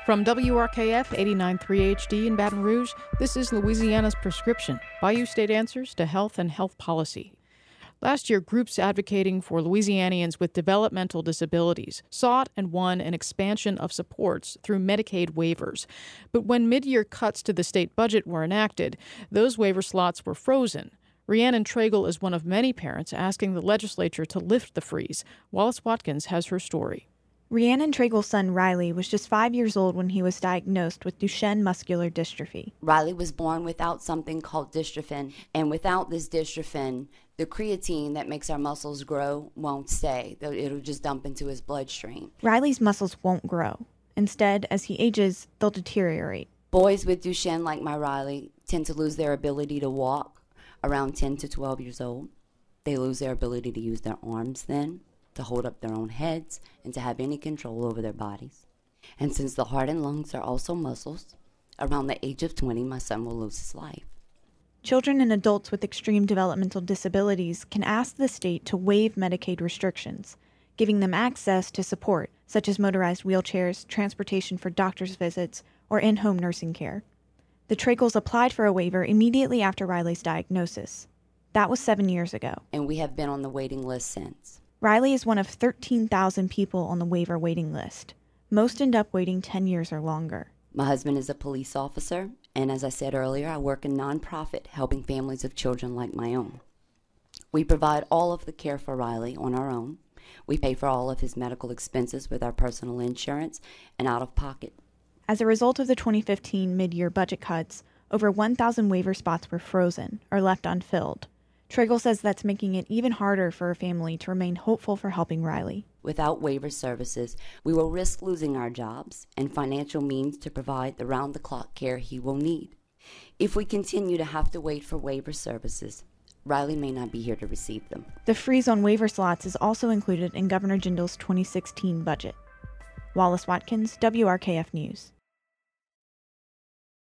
From WRKF 89.3 HD in Baton Rouge, this is Louisiana's Prescription, Bayou State Answers to Health and Health Policy. Last year, groups advocating for Louisianians with developmental disabilities sought and won an expansion of supports through Medicaid waivers. But when mid-year cuts to the state budget were enacted, those waiver slots were frozen. Rhiannon Traigle is one of many parents asking the legislature to lift the freeze. Wallace Watkins has her story. Rhiannon Traigle's son Riley was just 5 years old when he was diagnosed with Duchenne muscular dystrophy. Riley was born without something called dystrophin, and without this dystrophin, the creatine that makes our muscles grow won't stay. It'll just dump into his bloodstream. Riley's muscles won't grow. Instead, as he ages, they'll deteriorate. Boys with Duchenne, like my Riley, tend to lose their ability to walk around 10 to 12 years old. They lose their ability to use their arms then, to hold up their own heads, and to have any control over their bodies. And since the heart and lungs are also muscles, around the age of 20, my son will lose his life. Children and adults with extreme developmental disabilities can ask the state to waive Medicaid restrictions, giving them access to support, such as motorized wheelchairs, transportation for doctor's visits, or in-home nursing care. The Traigles applied for a waiver immediately after Riley's diagnosis. That was 7 years ago. And we have been on the waiting list since. Riley is one of 13,000 people on the waiver waiting list. Most end up waiting 10 years or longer. My husband is a police officer, and as I said earlier, I work in nonprofit helping families of children like my own. We provide all of the care for Riley on our own. We pay for all of his medical expenses with our personal insurance and out of pocket. As a result of the 2015 mid-year budget cuts, over 1,000 waiver spots were frozen or left unfilled. Traigle says that's making it even harder for a family to remain hopeful for helping Riley. Without waiver services, we will risk losing our jobs and financial means to provide the round-the-clock care he will need. If we continue to have to wait for waiver services, Riley may not be here to receive them. The freeze on waiver slots is also included in Governor Jindal's 2016 budget. Wallace Watkins, WRKF News.